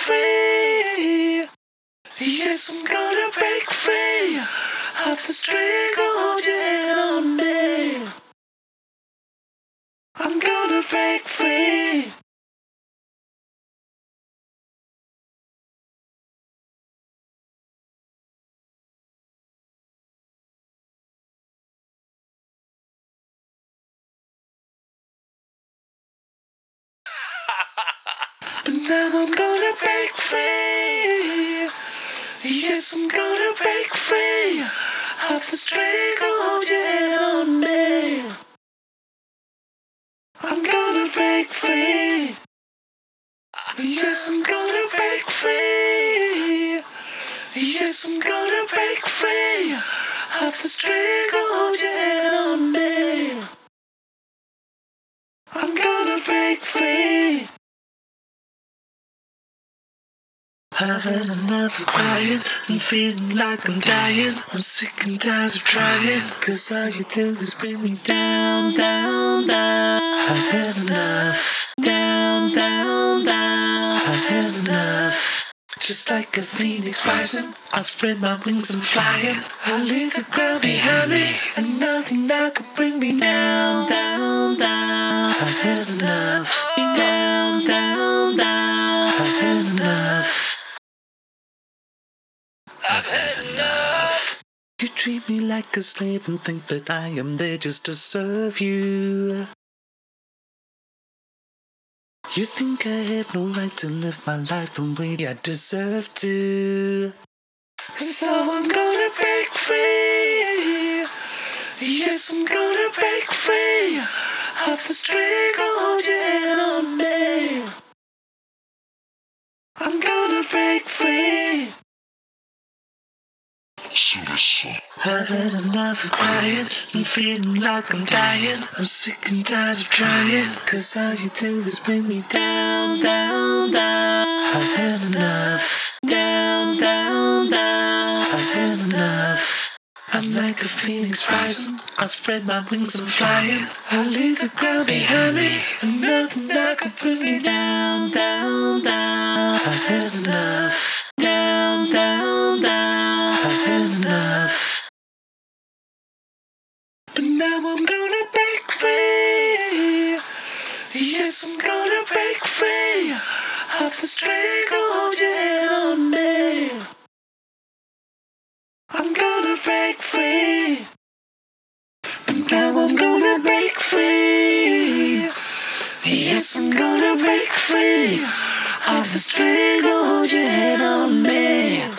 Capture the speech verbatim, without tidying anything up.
free. Yes, I'm gonna break free of the string holding on me. I'm gonna break free. But now I'm gonna break free. Yes, I'm gonna break free of the string holding on me. I'm gonna break free. Yes, I'm gonna break free. Yes, I'm gonna break free of the string holding on me. I'm gonna break free. I've had enough of crying and feeling like I'm dying. I'm sick and tired of trying, cause all you do is bring me down, down, down. I've had enough. Down, down, down. I've had enough. Just like a phoenix rising, I'll spread my wings and flying. I'll leave the ground behind me, and nothing now can bring me down, down, down. I've had enough. Down, down, down. I've had enough. I've had enough. You treat me like a slave and think that I am there just to serve you. You think I have no right to live my life the way I deserve to. So I'm gonna break free. Yes, I'm gonna break free of the string holding on me. I'm gonna break free. I've had enough of crying and feeling like I'm dying. I'm sick and tired of trying, cause all you do is bring me down, down, down. I've had enough. Down, down, down. I've had enough. I'm like a phoenix rising, I'll spread my wings and flying. I'll leave the ground behind me, and nothing now can bring me down, down, down. I've had enough. Down, down, down. I've had enough. But now I'm gonna break free. Yes, I'm gonna break free of the string holding on me. I'm gonna break free. But now I'm gonna break free. Yes, I'm gonna break free of the string holding on me.